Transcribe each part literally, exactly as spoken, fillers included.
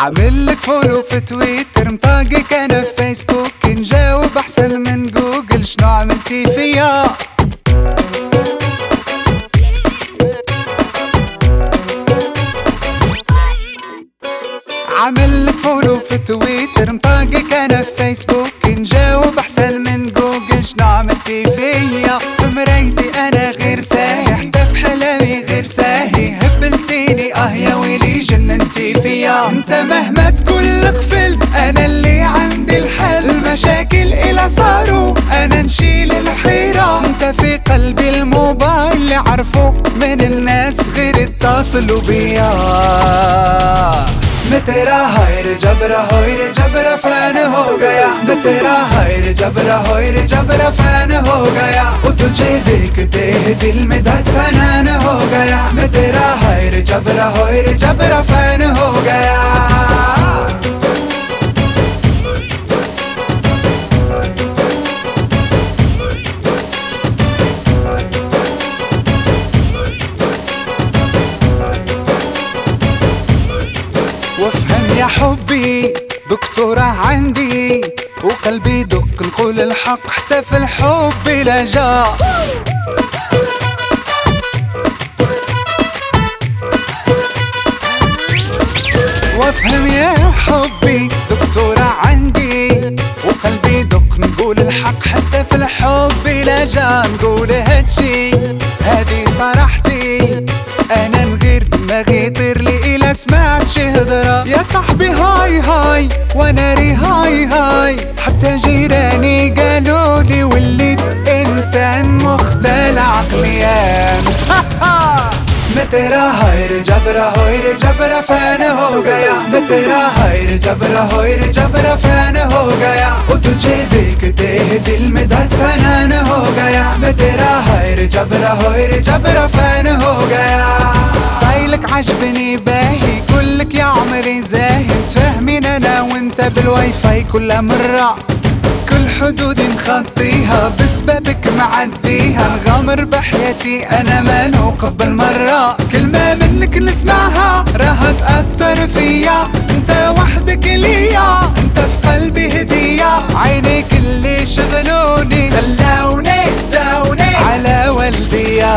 عامل لك فولو في تويتر، مطاقك انا في فيسبوك، نجاوب احسن من جوجل، شنو عملتي فيا؟ عامل لك فولو في تويتر، مطاقك انا في فيسبوك، نجاوب احسن من جوجل، شنو عملتي فيا؟ في مرايتي انا غير ساهي، حتى في حلامي غير ساهي، هبلتيني اه يا ويلي جننتي فيا. انت مهما تكون القفل انا اللي عندي الحل، المشاكل الى صاروا انا نشيل الحيرة، انت في قلبي الموبايل اللي عرفوا من الناس غير اتصلوا بيا. मैं तेरा हाय रे जबरा होय रे जबरा फैन हो गया, मैं तेरा हाय रे जबरा होय रे जबरा फैन हो गया, वो तुझे देखते ही दिल में धड़कन हो गया, मैं तेरा हाय रे जबरा होय रे जबरा फैन हो गया। وافهم يا حبي دكتورة عندي، وقلبي دق نقول الحق حتى في الحب لا جا. وافهم يا حبي دكتورة عندي، وقلبي دق نقول الحق حتى في الحب لا جا. نقول هادشي هادي صراحتي، انا نغير دماغي يطير لي الا سمعت شي هضرة، يا صاحبي هاي هاي وانا ري هاي هاي، حتى جيراني قالوا لي وليت انسان مختل عقليا. मैं तेरा हाय रे जबरा होय रे जबरा फैन हो गया, मैं तेरा हाय रे जबरा होय रे जबरा फैन हो गया, वो तुझे देखते ही दिल में धड़कन हो गया, मैं तेरा हाय रे जबरा होय रे जबरा फैन हो गया। ستايلك عجبني باهي، كلك يا عمري زاهي، تفهمين انا وانت بالواي فاي كل مرة، كل حدودي نخطيها بسببك معديها، نغامر بحياتي انا ما نوقف بالمرة، كلمة منك نسمعها راها تأثر فيا، انت وحدك ليا، انت في قلبي هدية، عينيك اللي شغلوني خلوني داوني على والديا.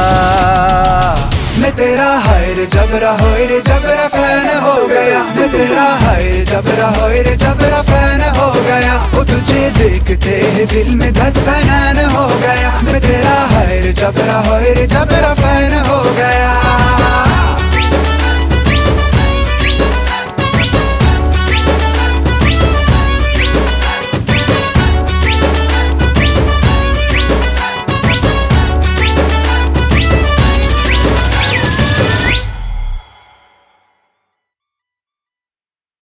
मैं तेरा हाय रे जबरा होय रे जबरा फैन हो गया, मैं तेरा हाय रे जबरा होय रे जबरा फैन हो गया, वो तुझे देखते ही दिल में धड़कन हो गया, मैं तेरा हाय रे जबरा होय रे जबरा